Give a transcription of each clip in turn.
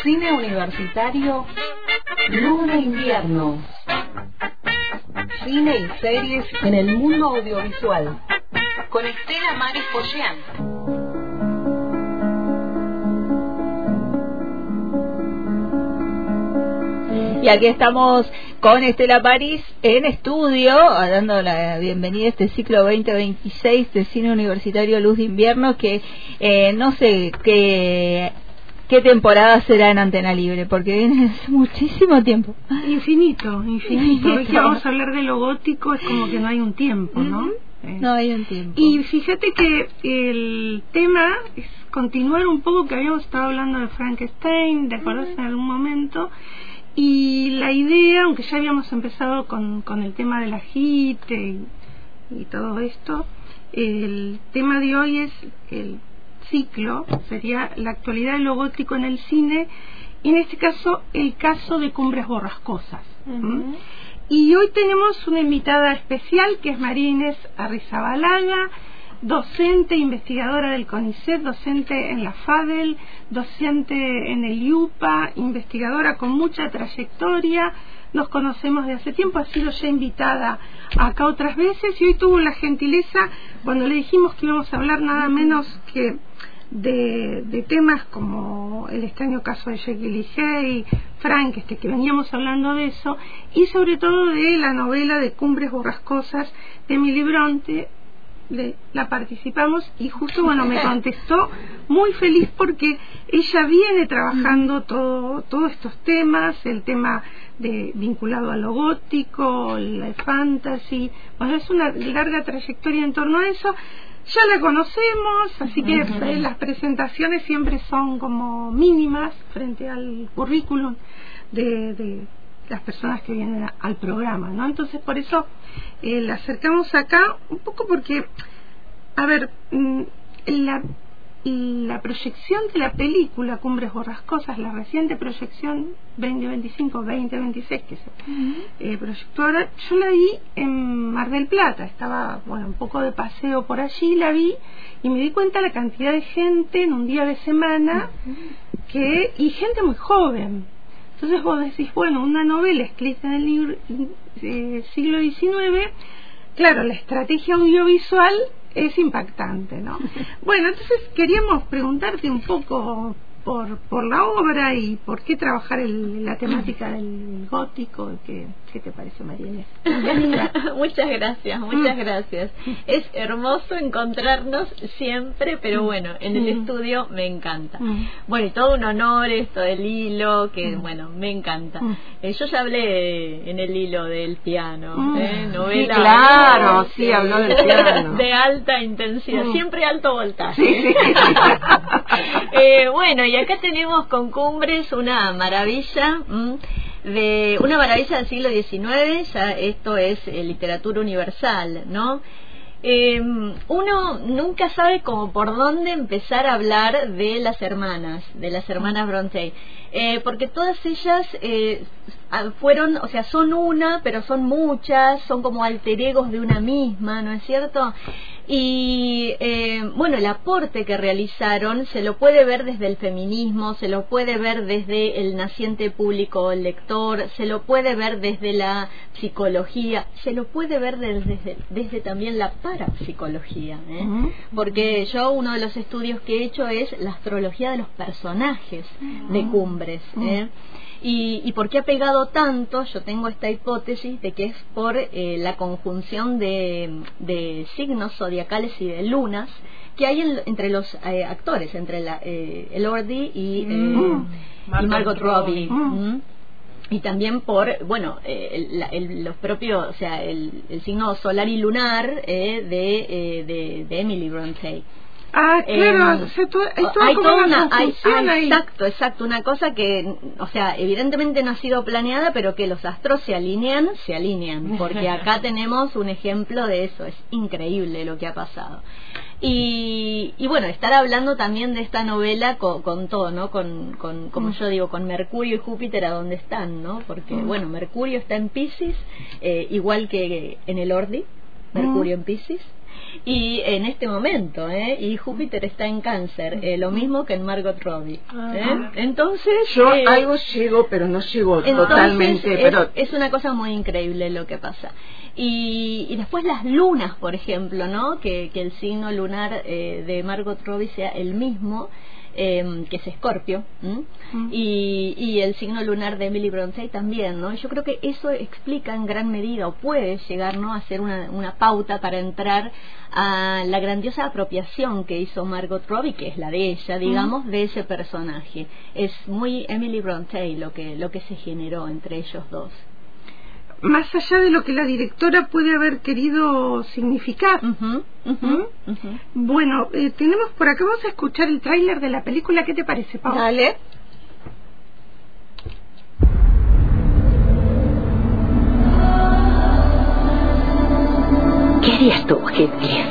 Cine universitario, Luz de Invierno. Cine y series en el mundo audiovisual. Con Estela Maris Pollán. Y aquí estamos con Estela Maris en estudio, dando la bienvenida a este ciclo 2026 de Cine Universitario Luz de Invierno, que no sé qué temporada será en Antena Libre, porque viene hace muchísimo tiempo. Infinito. Hoy que vamos a hablar de lo gótico, es como que no hay un tiempo, ¿no? No hay un tiempo. Y fíjate que el tema es continuar un poco, que habíamos estado hablando de Frankenstein, ¿te acordás en algún momento? Y la idea, aunque ya habíamos empezado con el tema de la HIT y todo esto, el tema de hoy es el ciclo, sería la actualidad de lo gótico en el cine, y en este caso el caso de Cumbres Borrascosas. Y hoy tenemos una invitada especial, que es María Inés Arrizabalaga, docente, investigadora del CONICET, docente en la FADEL, docente en el IUPA, investigadora con mucha trayectoria. Nos conocemos de hace tiempo, ha sido ya invitada acá otras veces, y hoy tuvo la gentileza, cuando le dijimos que íbamos a hablar nada menos que de temas como el extraño caso de Jekyll y Hyde, Frankenstein, que veníamos hablando de eso, y sobre todo de la novela de Cumbres Borrascosas de Emily Bronte. La participamos y justo, me contestó muy feliz, porque ella viene trabajando todos estos temas, el tema vinculado a lo gótico, la fantasy, es una larga trayectoria en torno a eso. Ya la conocemos, así que las presentaciones siempre son como mínimas frente al currículum de las personas que vienen al programa, ¿no? Entonces, por eso la acercamos acá un poco, porque, la proyección de la película Cumbres Borrascosas, la reciente proyección 2025-2026 que se proyectó ahora, yo la vi en Mar del Plata. Estaba un poco de paseo por allí, la vi y me di cuenta la cantidad de gente en un día de semana, y gente muy joven. Entonces vos decís, una novela escrita en el siglo XIX, claro, la estrategia audiovisual es impactante, ¿no? Entonces queríamos preguntarte un poco por la obra y por qué trabajar la temática del gótico. ¿Qué te parece, María Inés? Muchas gracias. Es hermoso encontrarnos siempre, pero en el estudio me encanta. Y todo un honor esto del hilo, que me encanta. Yo ya hablé en el hilo del piano, novela. Sí, claro, sí, habló del piano. De alta intensidad, siempre alto voltaje. Sí. Y acá tenemos con Cumbres una maravilla, una maravilla del siglo XIX. Ya esto es literatura universal, ¿no? Uno nunca sabe por dónde empezar a hablar de las hermanas Bronte, porque todas ellas fueron, son una, pero son muchas, son como alter egos de una misma, ¿no es cierto? Y el aporte que realizaron se lo puede ver desde el feminismo, se lo puede ver desde el naciente público lector, se lo puede ver desde la psicología, se lo puede ver desde también la parapsicología, porque yo uno de los estudios que he hecho es la astrología de los personajes de Cumbres, ¿Y por qué ha pegado tanto? Yo tengo esta hipótesis de que es por la conjunción de signos zodiacales y de lunas que hay entre los actores, entre Elodie y Margot Robbie. Y también por, los propios, el signo solar y lunar de Emily Bronte. Claro, hay toda una exacto, una cosa que, evidentemente no ha sido planeada, pero que los astros se alinean, porque acá tenemos un ejemplo de eso. Es increíble lo que ha pasado. Y estar hablando también de esta novela con todo, ¿no? Como yo digo, con Mercurio y Júpiter a dónde están, ¿no? Porque, Mercurio está en Piscis, igual que en el Ordi, Mercurio en Piscis. Y en este momento, y Júpiter está en Cáncer, lo mismo que en Margot Robbie. Entonces yo algo llego, pero no llego totalmente. Pero es una cosa muy increíble lo que pasa. Y después las lunas, por ejemplo, ¿no? Que el signo lunar de Margot Robbie sea el mismo, que es Escorpio, y el signo lunar de Emily Brontë también, ¿no? Yo creo que eso explica en gran medida, o puede llegar, ¿no?, a ser una pauta para entrar a la grandiosa apropiación que hizo Margot Robbie, que es la de ella, digamos, de ese personaje. Es muy Emily Brontë lo que se generó entre ellos dos. Más allá de lo que la directora puede haber querido significar. Bueno, tenemos por acá, vamos a escuchar el tráiler de la película. ¿Qué te parece, Pau? Dale. ¿Qué harías tú, Heathcliff,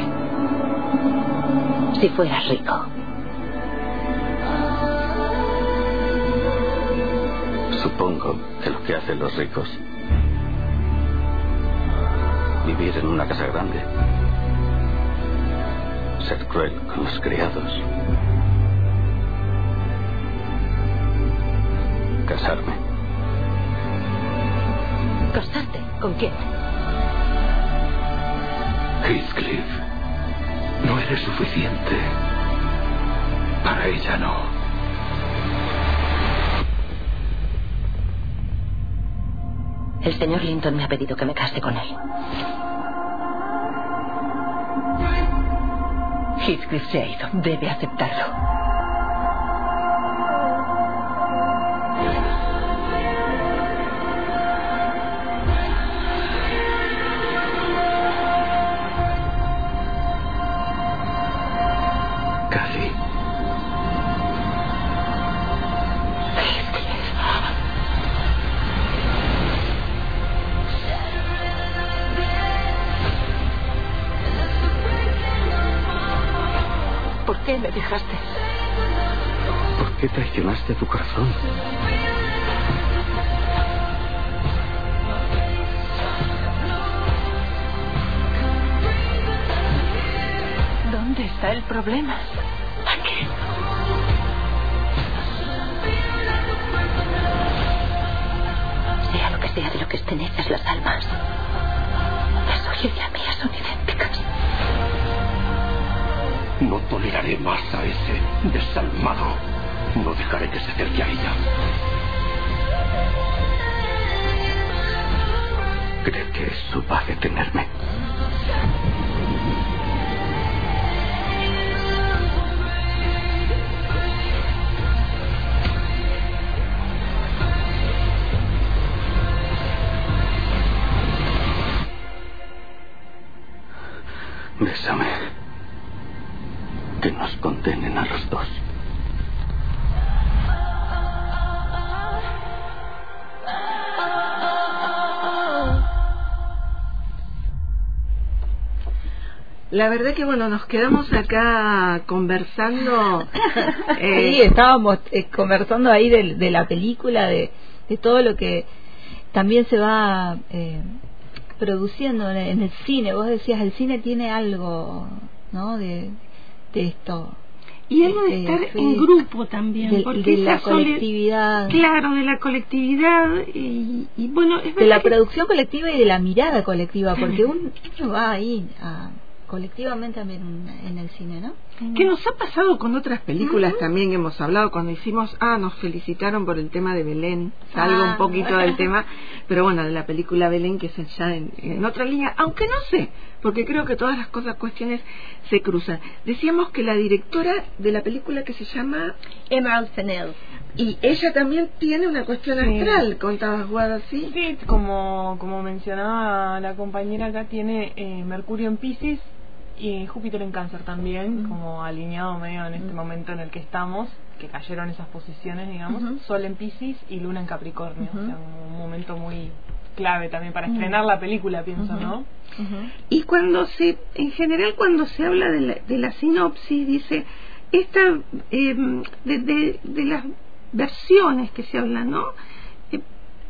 si fueras rico? Supongo que lo que hacen los ricos: vivir en una casa grande, ser cruel con los criados, casarme. ¿Casarte? ¿Con quién? Heathcliff, no eres suficiente. Para ella no. El señor Linton me ha pedido que me case con él. Heathcliff se ha ido. Debe aceptarlo. Casi. ¿Por qué me dejaste? ¿Por qué traicionaste tu corazón? ¿Dónde está el problema? Aquí. Sea lo que sea de lo que estén hechas las almas, la suya y la mía son idénticas. No toleraré más a ese desalmado. No dejaré que se acerque a ella. ¿Cree que eso va a detenerme? Bésame. Que nos condenen a los dos. la verdad que bueno, nos quedamos acá conversando. Sí, estábamos conversando ahí de la película, de todo lo que también se va produciendo en el cine. Vos decías, el cine tiene algo, ¿no?, de esto. Y algo de estar en grupo también, porque de la colectividad. Claro, de la colectividad y bueno, es de la producción colectiva y de la mirada colectiva, porque uno va ahí colectivamente a ver en el cine, ¿no? ¿Qué nos ha pasado con otras películas también que hemos hablado? Cuando hicimos, nos felicitaron por el tema de Belén, salgo un poquito del tema, pero bueno, de la película Belén, que es ya en otra línea, aunque no sé, porque creo que todas las cuestiones se cruzan. Decíamos que la directora de la película, que se llama Emerald Fennell, y ella también tiene una cuestión astral, contabas, Guada, ¿sí? Sí, como mencionaba la compañera acá, tiene Mercurio en Piscis y Júpiter en Cáncer también, como alineado medio en este momento en el que estamos, que cayeron esas posiciones, digamos. Sol en Piscis y Luna en Capricornio, o sea, un momento muy clave también para estrenar la película, pienso, ¿no? Y en general cuando se habla de la sinopsis, dice esta de las versiones que se hablan, ¿no?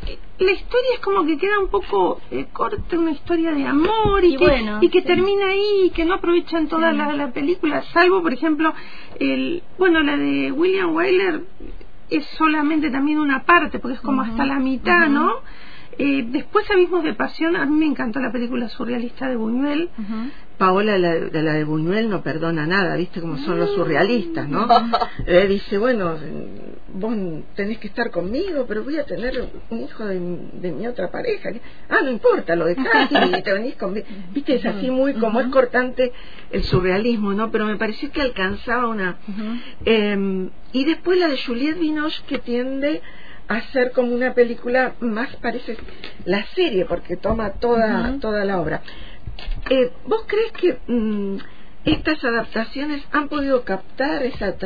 la historia es como que queda un poco corta, una historia de amor y que termina ahí, y que no aprovechan toda la película, salvo por ejemplo la de William Wyler es solamente también una parte, porque es como hasta la mitad, ¿no? Después, Abismos de Pasión, a mí me encantó la película surrealista de Buñuel. Paola, la de Buñuel no perdona nada, viste cómo son los surrealistas, ¿no? Dice, bueno, vos tenés que estar conmigo, pero voy a tener un hijo de mi otra pareja. No importa, lo dejás y te venís conmigo. Viste, es así muy, como es cortante el surrealismo, ¿no? Pero me pareció que alcanzaba una... y después la de Juliette Binoche, que tiende a ser como una película más, parece la serie, porque toma toda la obra. ¿Vos crees que estas adaptaciones han podido captar esa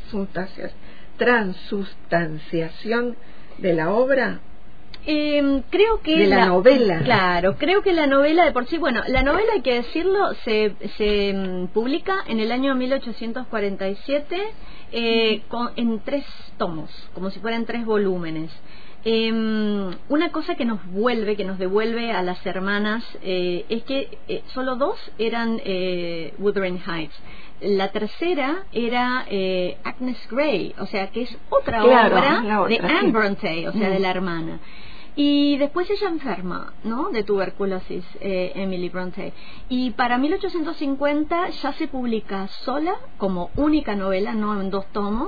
transustanciación de la obra? Creo que de la novela. Claro, creo que la novela de por sí, la novela, hay que decirlo, se publica en el año 1847 en 3 tomos, como si fueran 3 volúmenes. Una cosa que nos devuelve a las hermanas es que solo 2 eran Wuthering Heights. La tercera era Agnes Grey, o sea que es otra obra de Anne Bronte, o sea de la hermana. Y después ella enferma, ¿no?, de tuberculosis, Emily Bronte. Y para 1850 ya se publica sola, como única novela, no en 2 tomos,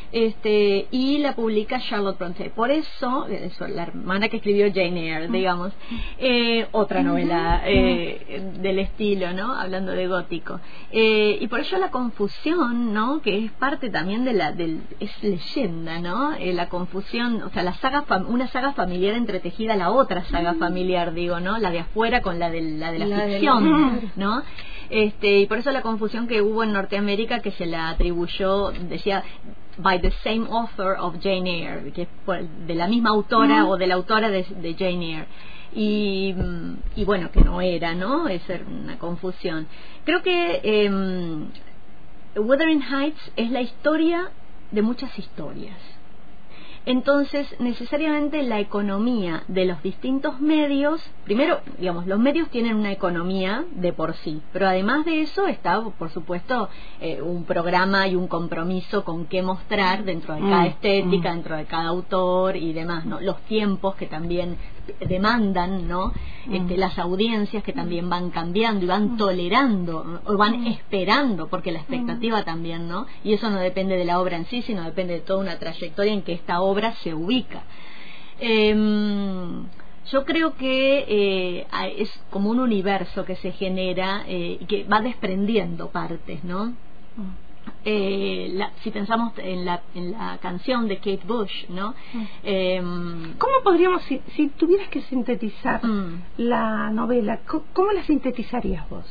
y la publica Charlotte Bronte. Por eso, la hermana que escribió Jane Eyre, digamos, otra novela del estilo, ¿no?, hablando de gótico. Y por ello la confusión, ¿no?, que es parte también es leyenda, ¿no?, la confusión, o sea, una saga familiar entretejida a la otra saga familiar, digo, ¿no?, la de afuera con la de la ficción, ¿no? Y por eso la confusión que hubo en Norteamérica, que se la atribuyó, decía by the same author of Jane Eyre, que es de la misma autora o de la autora de Jane Eyre, y bueno, que no era, ¿no? Es una confusión. Creo que Wuthering Heights es la historia de muchas historias. Entonces, necesariamente la economía de los distintos medios, primero, digamos, los medios tienen una economía de por sí, pero además de eso está, por supuesto, un programa y un compromiso con qué mostrar dentro de cada estética, dentro de cada autor y demás, ¿no? Los tiempos que también demandan, ¿no? Las audiencias que también van cambiando y van tolerando o van esperando, porque la expectativa también, ¿no? Y eso no depende de la obra en sí, sino depende de toda una trayectoria en que esta obra se ubica. Yo creo que es como un universo que se genera y que va desprendiendo partes, ¿no? Si pensamos en la canción de Kate Bush, ¿no? ¿Cómo podríamos, si tuvieras que sintetizar la novela, cómo la sintetizarías vos?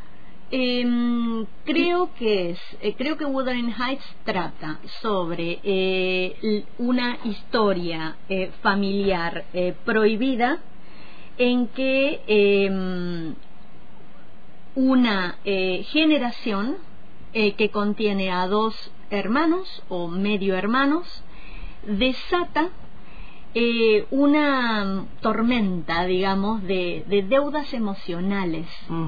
Creo que Wuthering Heights trata sobre una historia familiar prohibida, en que una generación que contiene a 2 hermanos o medio hermanos desata una tormenta, digamos, de deudas emocionales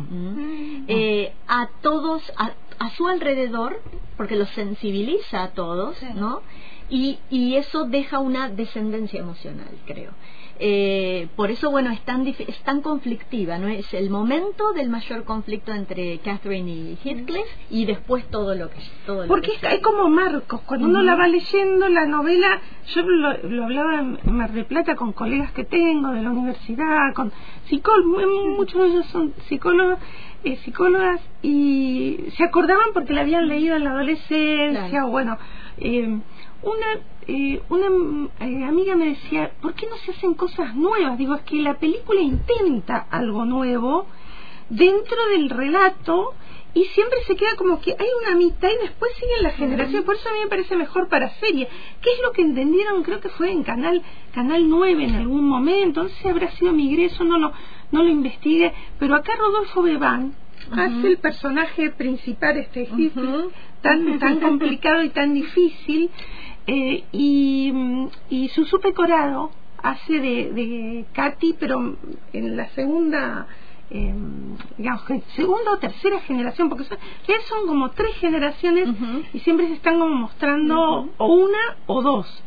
a todos, a su alrededor, porque los sensibiliza a todos, ¿no? Y eso deja una descendencia emocional, creo. Por eso, bueno, es tan conflictiva, ¿no? Es el momento del mayor conflicto entre Catherine y Heathcliff, y después todo lo que porque hay como marcos. Cuando uno la va leyendo, la novela, yo lo hablaba en Mar del Plata con colegas que tengo de la universidad, con psicólogos, muchos de ellos son psicólogas, y se acordaban porque la habían leído en la adolescencia, claro. O bueno, una amiga me decía, ¿por qué no se hacen cosas nuevas? Digo, es que la película intenta algo nuevo dentro del relato y siempre se queda como que hay una mitad y después siguen las generaciones. Por eso a mí me parece mejor para serie. ¿Qué es lo que entendieron? Creo que fue en Canal 9 en algún momento. No sé si habrá sido Migreso, no lo investigué, pero acá Rodolfo Bebán hace el personaje principal, tan complicado y tan difícil, y Susu Pecoraro hace de Katy, pero en la segunda, digamos, segunda o tercera generación, porque son como 3 generaciones y siempre se están como mostrando o una o 2.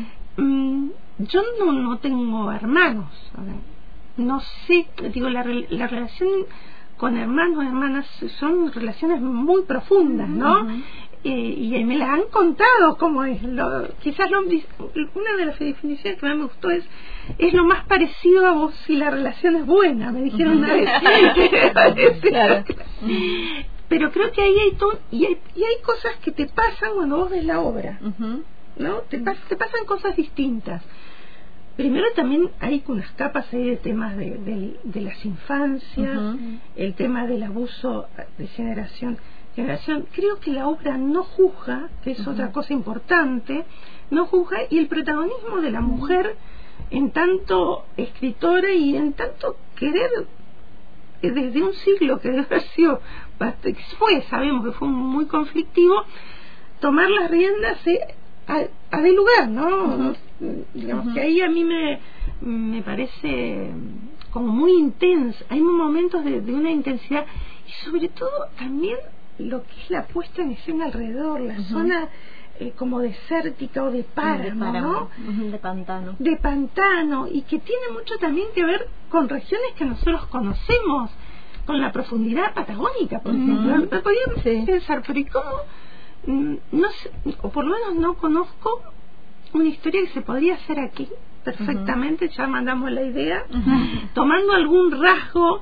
Yo no tengo hermanos, no sé, digo, la relación con hermanos, hermanas, son relaciones muy profundas, ¿no? Y me las han contado cómo es. Quizás una de las definiciones que más me gustó es lo más parecido a vos si la relación es buena, me dijeron una vez. Claro. Pero creo que ahí hay todo, y hay cosas que te pasan cuando vos ves la obra, ¿no? Te pasan cosas distintas. Primero también hay unas capas ahí de temas de las infancias, el tema del abuso de generación. Creo que la obra no juzga, que es otra cosa importante, no juzga, y el protagonismo de la mujer en tanto escritora y en tanto querer desde un siglo que debe haber sido, sabemos que fue muy conflictivo, tomar las riendas a del lugar, ¿no? Digamos que ahí a mí me parece como muy intenso. Hay momentos de una intensidad, y sobre todo también lo que es la puesta en escena alrededor, la zona como desértica o de páramo, ¿no? De pantano, y que tiene mucho también que ver con regiones que nosotros conocemos, con la profundidad patagónica, por ejemplo. Me podía pensar, pero ¿y cómo? No sé, o por lo menos no conozco una historia que se podría hacer aquí perfectamente. Ya mandamos la idea, tomando algún rasgo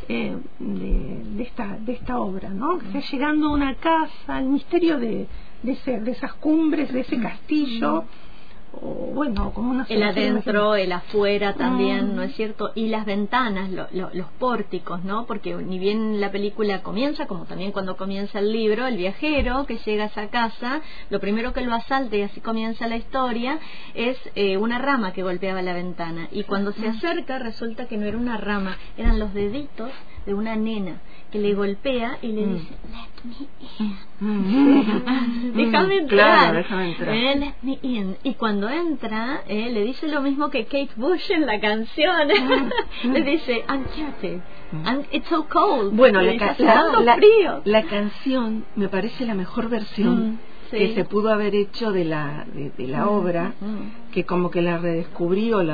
de esta obra, ¿no? Que sea llegando a una casa, el misterio de esas cumbres, de ese castillo, o bueno, como una el adentro, el afuera también, ¿no es cierto? Y las ventanas, los pórticos, ¿no? Porque ni bien la película comienza, como también cuando comienza el libro, el viajero que llega a esa casa, lo primero que lo asalta, y así comienza la historia, es una rama que golpeaba la ventana, y cuando se acerca resulta que no era una rama, eran los deditos de una nena que le golpea y le dice, let me in. Déjame entrar. Claro, déjame entrar. Let me in. Y cuando entra, le dice lo mismo que Kate Bush en la canción. Le dice, I'm dirty, it's so cold. Bueno, la canción me parece la mejor versión que se pudo haber hecho de la obra, que como que la redescubrió,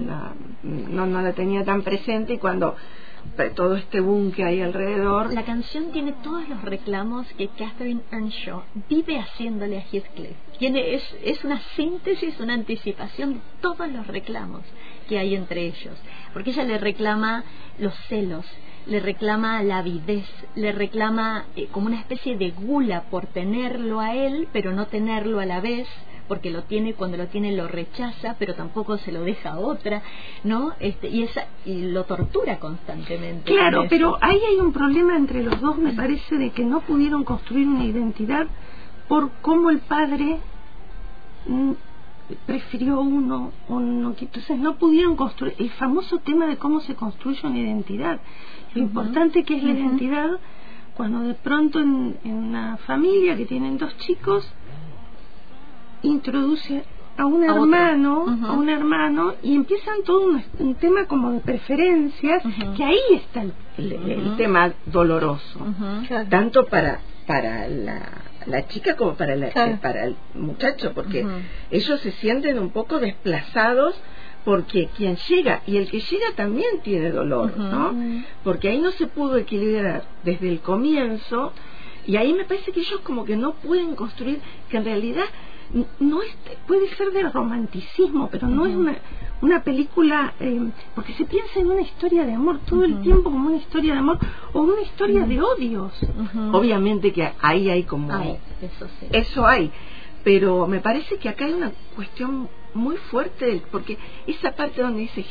no la tenía tan presente, y cuando todo este boom que hay alrededor. La canción tiene todos los reclamos que Catherine Earnshaw vive haciéndole a Heathcliff. Es una síntesis, una anticipación de todos los reclamos que hay entre ellos, porque ella le reclama los celos, le reclama la avidez, le reclama como una especie de gula por tenerlo a él, pero no tenerlo a la vez, porque lo tiene, cuando lo tiene lo rechaza, pero tampoco se lo deja a otra, ¿no? Y lo tortura constantemente. Claro, pero ahí hay un problema entre los dos, me parece, de que no pudieron construir una identidad por cómo el padre prefirió uno o no. Entonces no pudieron construir el famoso tema de cómo se construye una identidad. Lo importante que es la identidad cuando de pronto en una familia que tienen 2 chicos introduce a un hermano y empiezan todo un tema como de preferencias, que ahí está el tema doloroso, tanto para la chica como para el muchacho, porque ellos se sienten un poco desplazados, porque quien llega, y el que llega también tiene dolor, ¿no? Porque ahí no se pudo equilibrar desde el comienzo, y ahí me parece que ellos como que no pueden construir, que en realidad no puede ser de romanticismo, pero no es una película, porque se piensa en una historia de amor todo el tiempo, como una historia de amor o una historia de odios. Obviamente que ahí hay como eso hay, pero me parece que acá hay una cuestión muy fuerte, porque esa parte donde dice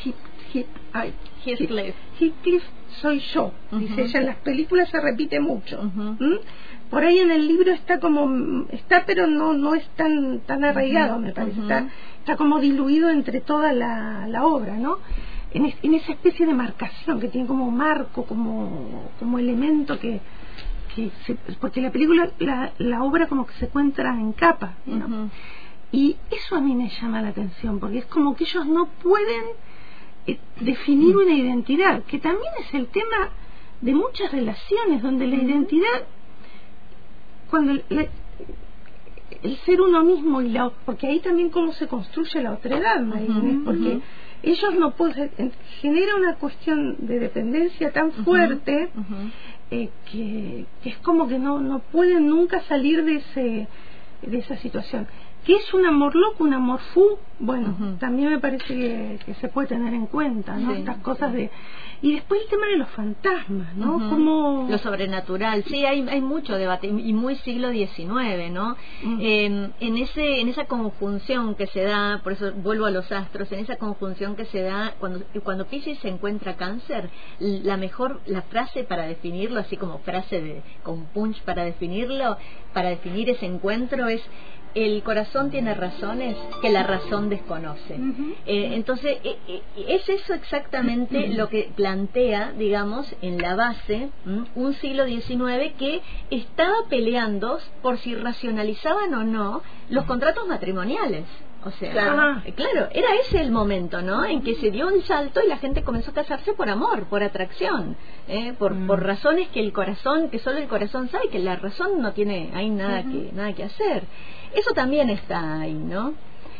Heathcliff soy yo, dice ella, en las películas se repite mucho. Por ahí en el libro está pero no es tan arraigado, me parece, está como diluido entre toda la obra, ¿no? En esa especie de marcación que tiene como marco, como elemento porque la película, la obra como que se encuentra en capas, ¿no? Y eso a mí me llama la atención, porque es como que ellos no pueden definir una identidad, que también es el tema de muchas relaciones, donde la identidad, cuando el ser uno mismo, porque ahí también cómo se construye la otredad, porque ellos no pueden, genera una cuestión de dependencia tan fuerte que es como que no pueden nunca salir de esa situación. ¿Qué es un amor loco, un amor fu? Bueno, también me parece que se puede tener en cuenta, ¿no? Estas cosas de... Y después el tema de los fantasmas, ¿no? Como... Lo sobrenatural, sí, hay mucho debate, y muy siglo XIX, ¿no? En esa conjunción que se da, por eso vuelvo a los astros, en esa conjunción que se da cuando Piscis se encuentra Cáncer, la frase para definirlo, así como frase con punch para definir ese encuentro es: el corazón tiene razones que la razón desconoce. Entonces, es eso exactamente lo que plantea, digamos, en la base, un siglo XIX que estaba peleando por si racionalizaban o no los contratos matrimoniales. O sea, claro, era ese el momento, ¿no? En que se dio un salto y la gente comenzó a casarse por amor, por atracción, por razones que solo el corazón sabe, que la razón no tiene ahí nada que hacer. Eso también está ahí, ¿no?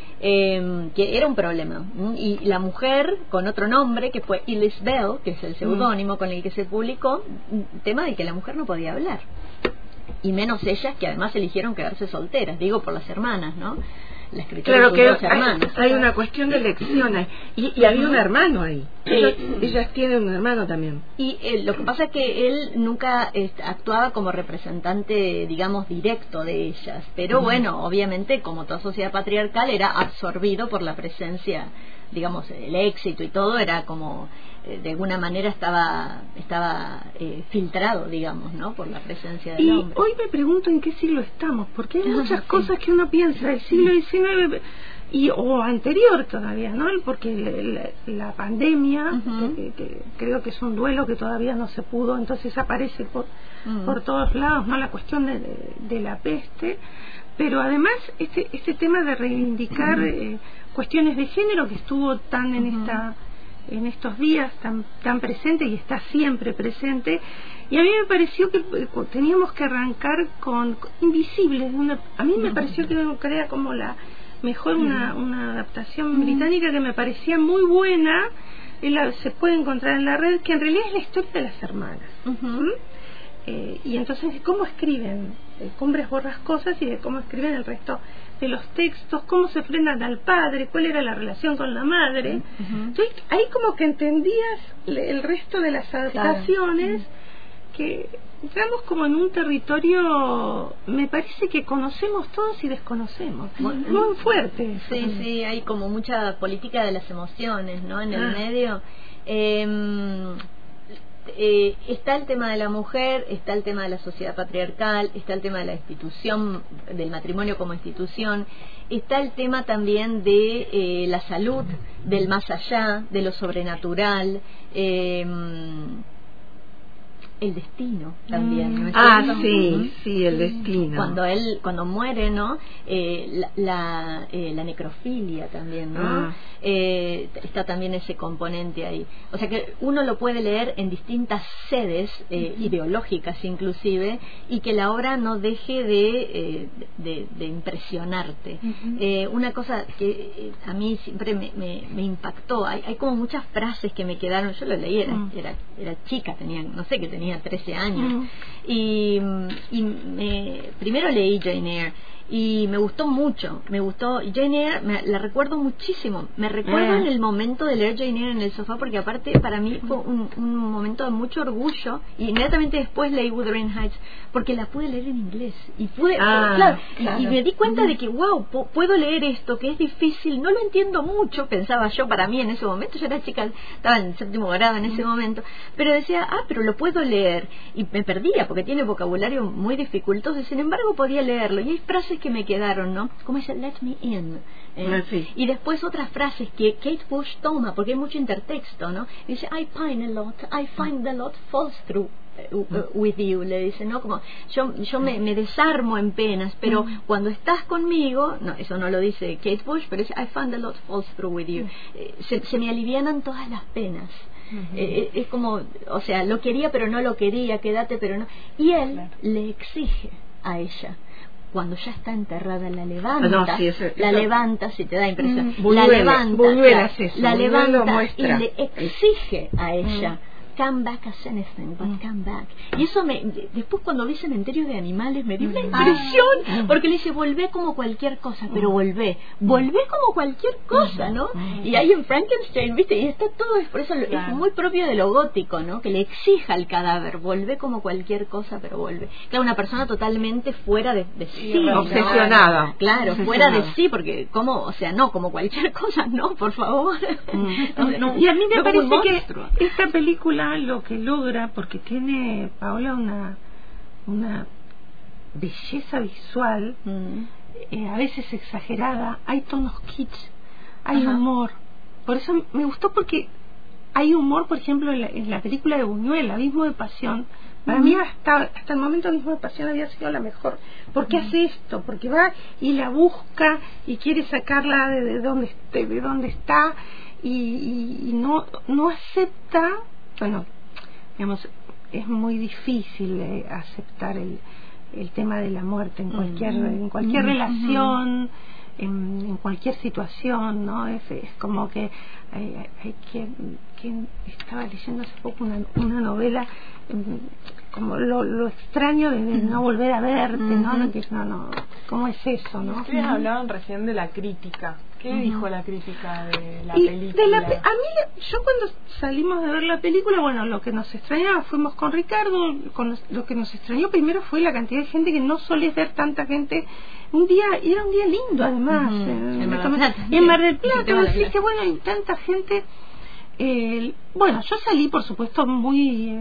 Que era un problema. Y la mujer, con otro nombre, que fue Ilis Bell, que es el seudónimo con el que se publicó, tema de que la mujer no podía hablar. Y menos ellas, que además eligieron quedarse solteras, digo por las hermanas, ¿no? La escritora, claro que dos hermanos. Hay una cuestión de elección y había un hermano ahí. Ellas tienen un hermano también. Y lo que pasa es que él nunca actuaba como representante, digamos, directo de ellas, pero bueno, obviamente, como toda sociedad patriarcal, era absorbido por la presencia, digamos, el éxito y todo era como de alguna manera estaba filtrado, digamos, ¿no? Por la presencia del hombre. Y hoy me pregunto en qué siglo estamos, porque hay muchas cosas que uno piensa del siglo XIX o anterior todavía, ¿no? Porque la pandemia, que creo que es un duelo que todavía no se pudo, entonces aparece por todos lados, ¿no? La cuestión de la peste, pero además este tema de reivindicar cuestiones de género que estuvo tan en estos días tan presente y está siempre presente, y a mí me pareció que teníamos que arrancar con Invisibles. A mí me pareció que era como la mejor una adaptación británica que me parecía muy buena, se puede encontrar en la red, que en realidad es la historia de las hermanas. Y entonces, ¿cómo escriben? Cumbres Borrascosas, y de cómo escriben el resto de los textos, cómo se frenan al padre, cuál era la relación con la madre. Entonces, ahí como que entendías el resto de las adaptaciones, que entramos como en un territorio, me parece que conocemos todos y desconocemos, muy fuerte. Sí, hay como mucha política de las emociones, ¿no? En el medio. Está el tema de la mujer, está el tema de la sociedad patriarcal, está el tema de la institución, del matrimonio como institución, está el tema también de la salud, del más allá, de lo sobrenatural, el destino también, ¿no es cierto? Sí, el destino. Cuando muere, ¿no? La necrofilia también, ¿no? Está también ese componente ahí. O sea que uno lo puede leer en distintas sedes ideológicas inclusive, y que la obra no deje de impresionarte. Una cosa que a mí siempre me impactó, hay como muchas frases que me quedaron. Yo lo leí, era chica, tenía 13 años, y primero leí Jane Eyre y me gustó mucho, Jane Eyre, la recuerdo muchísimo, me recuerdo en el momento de leer Jane Eyre en el sofá, porque aparte para mí fue un momento de mucho orgullo, y inmediatamente después leí Wuthering Heights porque la pude leer en inglés y y me di cuenta de que puedo leer esto que es difícil, no lo entiendo mucho, pensaba yo, para mí en ese momento, yo era chica, estaba en 7º grado en ese momento, pero decía, pero lo puedo leer, y me perdía porque tiene vocabulario muy dificultoso, y sin embargo podía leerlo, y hay frases que me quedaron, ¿no? Como esa "let me in", y después otras frases que Kate Bush toma, porque hay mucho intertexto, ¿no? Dice, I pine a lot, I find the lot falls through with you, le dice, ¿no? Como yo me desarmo en penas, pero cuando estás conmigo, no, eso no lo dice Kate Bush, pero dice, I found a lot falls through with you. Se me alivianan todas las penas. Es como, o sea, lo quería pero no lo quería, quédate pero no. Y él le exige a ella, cuando ya está enterrada, la levanta, levanta, si te da impresión, la levanta y le exige a ella, come back as anything, but come back. Y eso después cuando vi Cementerio de Animales me dio una impresión, porque le dice, volvé como cualquier cosa, pero volvé como cualquier cosa, ¿no? Y ahí en Frankenstein, ¿viste? Y está todo, por eso es muy propio de lo gótico, ¿no? Que le exija al cadáver, volvé como cualquier cosa, pero volvé. Claro, una persona totalmente fuera de sí, obsesionada. ¿no? Claro, fuera de sí, porque como, o sea, no, como cualquier cosa, no, por favor. Y a mí me parece que esta película lo que logra, porque tiene, Paola, una belleza visual, a veces exagerada, hay tonos kitsch, hay humor. Por eso me gustó, porque hay humor, por ejemplo, en la película de Buñuel, Abismo de Pasión. Para mí hasta el momento Abismo de Pasión había sido la mejor. ¿Por qué hace esto? Porque va y la busca y quiere sacarla de donde está y no acepta. Bueno, digamos, es muy difícil aceptar el tema de la muerte en cualquier relación, en cualquier situación, ¿no? Es como que hay que estaba leyendo hace poco una novela, como lo extraño de no volver a verte, ¿no? ¿Cómo es eso, no? Ustedes hablaban recién de la crítica. ¿Qué dijo la crítica de la película? A mí, yo cuando salimos de ver la película, bueno, lo que nos extrañaba, fuimos con Ricardo, lo que nos extrañó primero fue la cantidad de gente, que no solés ver tanta gente. Era un día lindo, además, en Mar del Plata, así que bueno, hay tanta gente. Bueno, yo salí, por supuesto, muy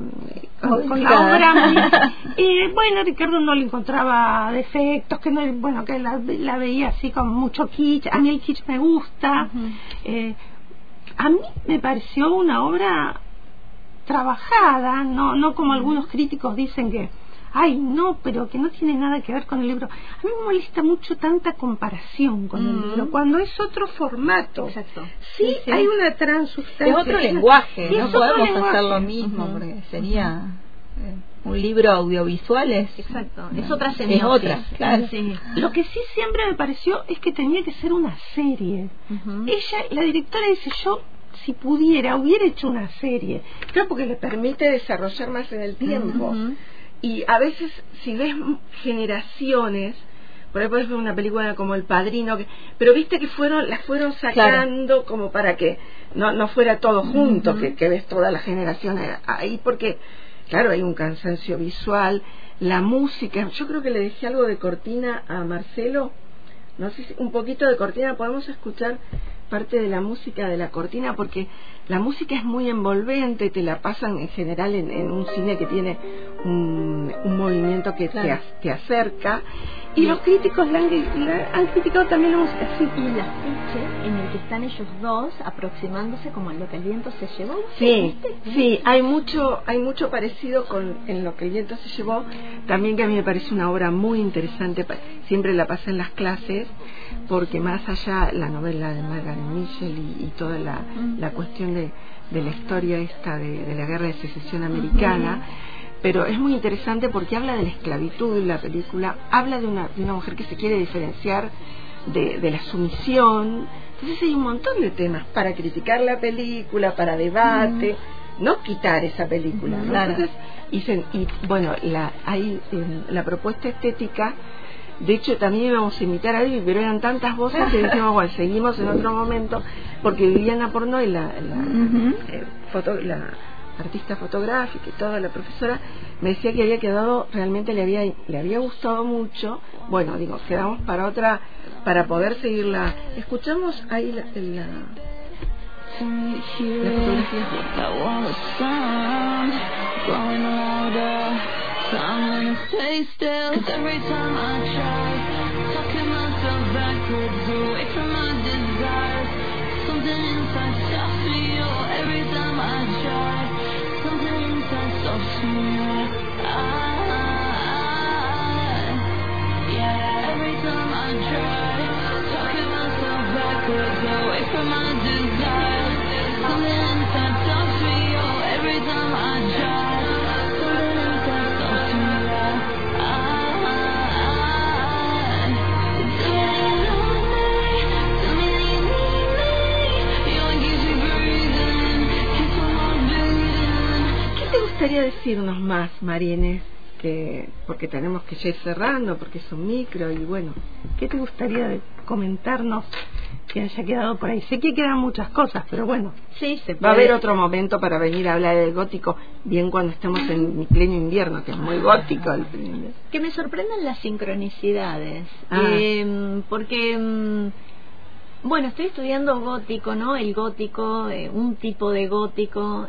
con la obra bueno, Ricardo no le encontraba defectos, que no, bueno, que la veía así con mucho kitsch. A mí el kitsch me gusta. A mí me pareció una obra trabajada, no como algunos críticos dicen que no, pero que no tiene nada que ver con el libro. A mí me molesta mucho tanta comparación con el libro, cuando es otro formato. Exacto. Sí, hay una transustancia. Es otro lenguaje, no podemos hacer lo mismo, porque sería un libro audiovisual. Exacto, es otra semiótica. Es otra, claro. Sí. Lo que sí siempre me pareció es que tenía que ser una serie. Ella, la directora, dice, yo si pudiera hubiera hecho una serie. Claro, porque le permite desarrollar más en el tiempo. Y a veces, si ves generaciones, por ahí puedes ver una película como El Padrino, pero viste que las fueron sacando, como para que no fuera todo junto, que ves todas las generaciones ahí, porque claro, hay un cansancio visual, la música. Yo creo que le dejé algo de cortina a Marcelo, no sé si un poquito de cortina, podemos escuchar parte de la música de la cortina, porque la música es muy envolvente, te la pasan en general en un cine que tiene un movimiento que te acerca, y los críticos han criticado también la música. Sí. Y el afiche en el que están ellos dos aproximándose como en Lo que el viento se llevó. Sí, hay mucho parecido en Lo que el viento se llevó, también, que a mí me parece una obra muy interesante, siempre la pasé en las clases, porque más allá la novela de Margaret Mitchell y toda la cuestión de la historia esta de la guerra de secesión americana, pero es muy interesante porque habla de la esclavitud. La película habla de una mujer que se quiere diferenciar de la sumisión. Entonces hay un montón de temas para criticar la película, para debate, no quitar esa película, ¿no? Entonces, bueno, hay la propuesta estética. De hecho, también íbamos a invitar a Vivi, pero eran tantas voces que dijimos, bueno, seguimos en otro momento, porque Viviana Pornoy, la artista fotográfica y toda la profesora, me decía que había quedado, realmente le había gustado mucho. Bueno, quedamos para poder seguirla. Escuchamos ahí la fotografía. I'm gonna stay still, 'cause every time I try talking myself backwards away from my desires, something inside stops me, every time I try gustaría decirnos más, Marienes? Porque tenemos que ya ir cerrando, porque es un micro, y bueno, ¿qué te gustaría comentarnos que haya quedado por ahí? Sé que quedan muchas cosas, pero bueno. Sí, se puede. Va a haber otro momento para venir a hablar del gótico, bien cuando estemos en pleno invierno, que es muy gótico el invierno. Que me sorprendan las sincronicidades, porque bueno, estoy estudiando gótico, ¿no? El gótico, un tipo de gótico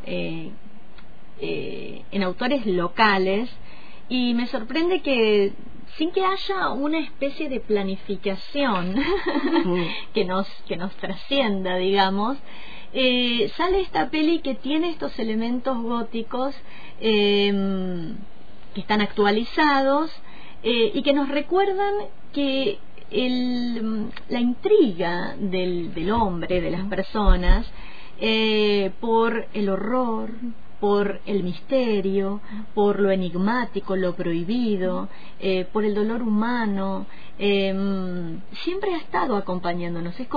en autores locales, y me sorprende que sin que haya una especie de planificación que nos trascienda, digamos, sale esta peli que tiene estos elementos góticos que están actualizados y que nos recuerdan que la intriga del hombre, de las personas, por el horror, por el misterio, por lo enigmático, lo prohibido, por el dolor humano, siempre ha estado acompañándonos. Es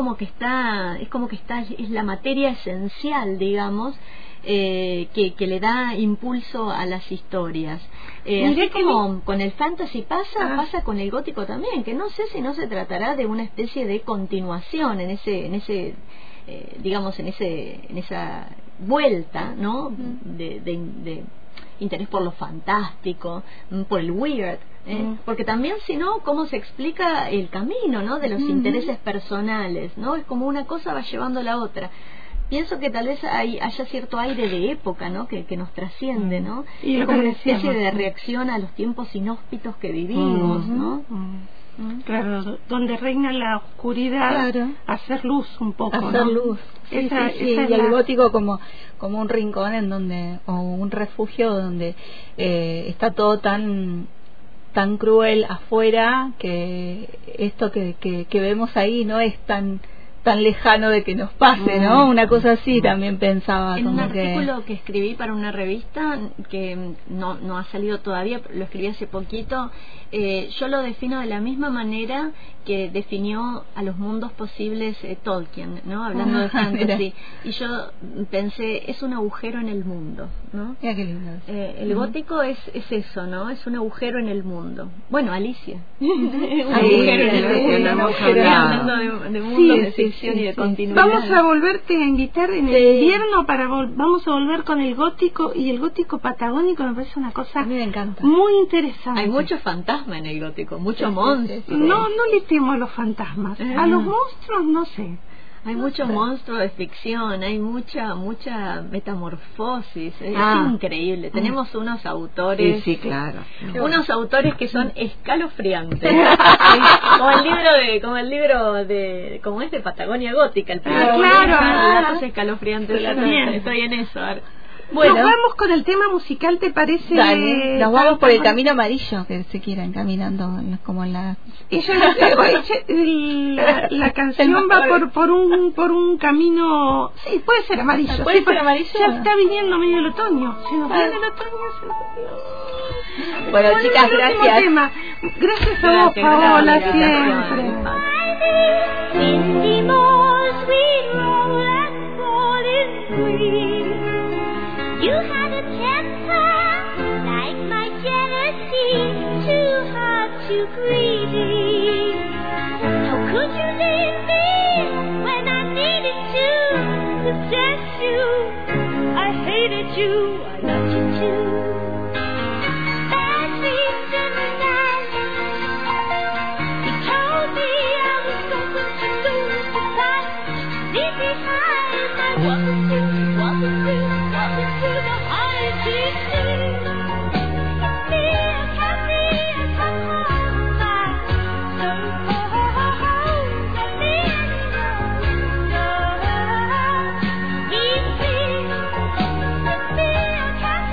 la materia esencial, digamos, que le da impulso a las historias. Así como con el fantasy pasa con el gótico también, que no sé si no se tratará de una especie de continuación en ese digamos, en esa vuelta, ¿no? de interés por lo fantástico, por el weird, porque también, si no, cómo se explica el camino, ¿no? De los intereses personales, ¿no? Es como una cosa va llevando a la otra. Pienso que tal vez haya cierto aire de época, ¿no? Que nos trasciende, ¿no? Y es como una especie de reacción a los tiempos inhóspitos que vivimos, ¿no? Claro, donde reina la oscuridad, claro, hacer luz un poco, hacer ¿no? luz. Sí, y el gótico como un rincón en donde, o un refugio donde está todo tan cruel afuera, que esto que vemos ahí no es tan lejano de que nos pase, ¿no? Una cosa así también pensaba. En como un artículo que escribí para una revista que no ha salido todavía, lo escribí hace poquito, yo lo defino de la misma manera que definió a los mundos posibles Tolkien, ¿no? Hablando de fantasy. Y yo pensé, es un agujero en el mundo, ¿no? Mira qué lindo. El gótico es eso, ¿no? Es un agujero en el mundo. Bueno, Alicia. Un agujero en el mundo. Hablando de mundos de ficción y de continuidad. Vamos a volverte a invitar en el invierno vamos a volver con el gótico, y el gótico patagónico me parece una cosa a mí me encanta, muy interesante. Hay mucho fantasma en el gótico, mucho monstruo. No le temo a los fantasmas, a los monstruos no sé. Hay mucho monstruo de ficción, hay mucha metamorfosis, es increíble. Tenemos unos autores, sí, claro, unos autores que son escalofriantes, como es de Patagonia Gótica, el primer datos escalofriantes. Estoy en eso. Bueno, nos vamos con el tema musical, ¿te parece? Dale, nos vamos por el camino amarillo, que se quieran caminando como en la... la canción va por un camino, sí, puede ser amarillo. ¿Puede ser amarillo? Ya está viniendo medio el otoño. Se nos viene el otoño. Bueno, chicas, gracias. Tema. Gracias a vos, Paola, siempre. You had a temper like my jealousy, too hot, too greedy. How could you leave me when I needed to possess you? I hated you, I loved you too. Bad dreams in the night. You told me I was going to lose the fight. Leave behind my walking through the holiday season. Be a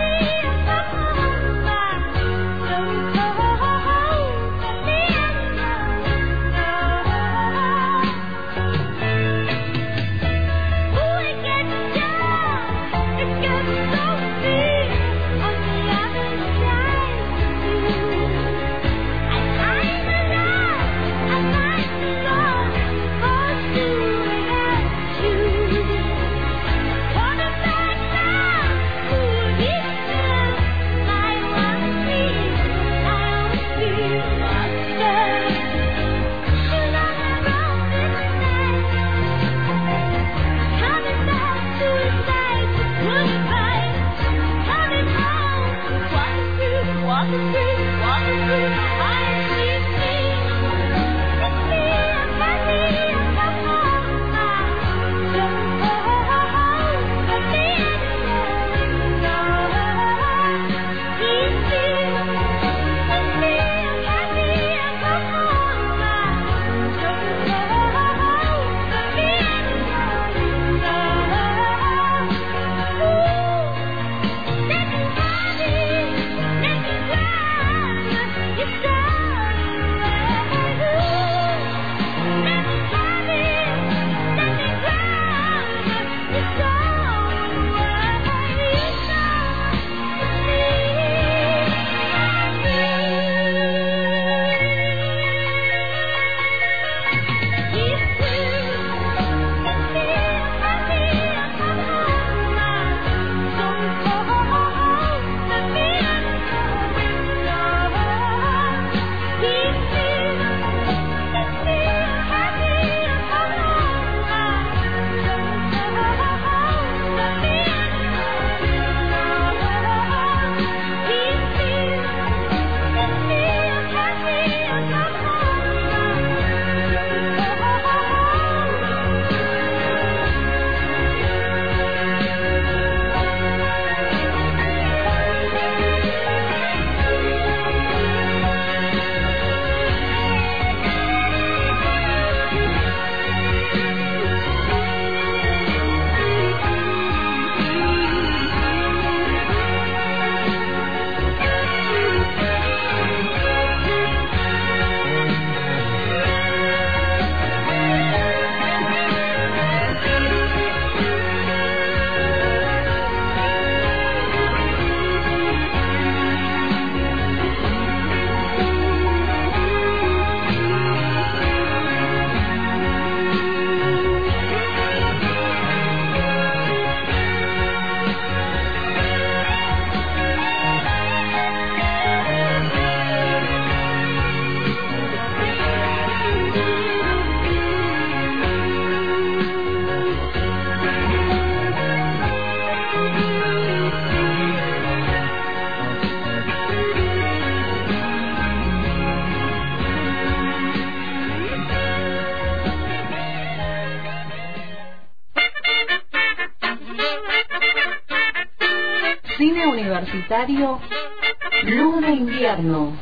Cine universitario Luz de Invierno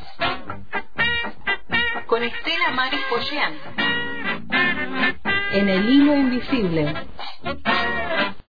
con Estela Maris Pollán en El Hilo Invisible.